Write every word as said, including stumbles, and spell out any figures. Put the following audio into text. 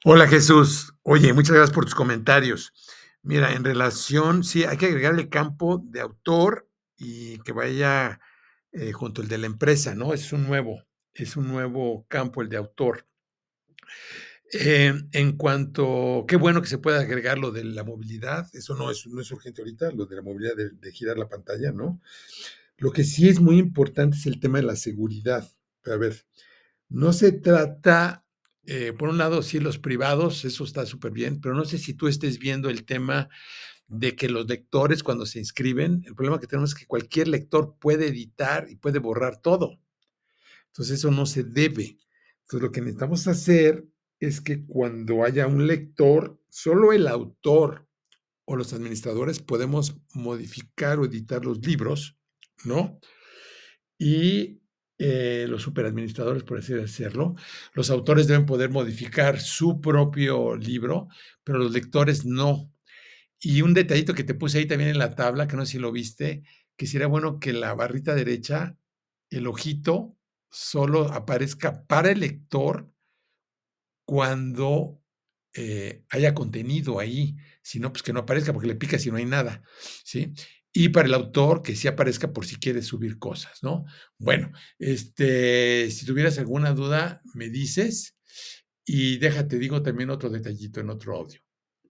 Hola Jesús, oye, muchas gracias por tus comentarios. Mira, en relación, sí, hay que agregar el campo de autor y que vaya eh, junto al de la empresa, ¿no? Es un nuevo, es un nuevo campo el de autor. Eh, en cuanto, qué bueno que se pueda agregar lo de la movilidad, eso no es, no es urgente ahorita, lo de la movilidad de, de girar la pantalla, ¿no? Lo que sí es muy importante es el tema de la seguridad. A ver, no se trata, eh, por un lado, sí, los privados, eso está súper bien, pero no sé si tú estés viendo el tema de que los lectores cuando se inscriben, el problema que tenemos es que cualquier lector puede editar y puede borrar todo. Entonces eso no se debe. Entonces lo que necesitamos hacer es que cuando haya un lector, solo el autor o los administradores podemos modificar o editar los libros, ¿no? Y eh, los superadministradores, por así decirlo, los autores deben poder modificar su propio libro, pero los lectores no. Y un detallito que te puse ahí también en la tabla, que no sé si lo viste, que sería bueno que la barrita derecha, el ojito, solo aparezca para el lector cuando eh, haya contenido ahí. Si no, pues que no aparezca porque le picas y no hay nada, ¿sí? Y para el autor, que sí aparezca por si quiere subir cosas, ¿no? Bueno, este, si tuvieras alguna duda, me dices y déjate, digo también otro detallito en otro audio.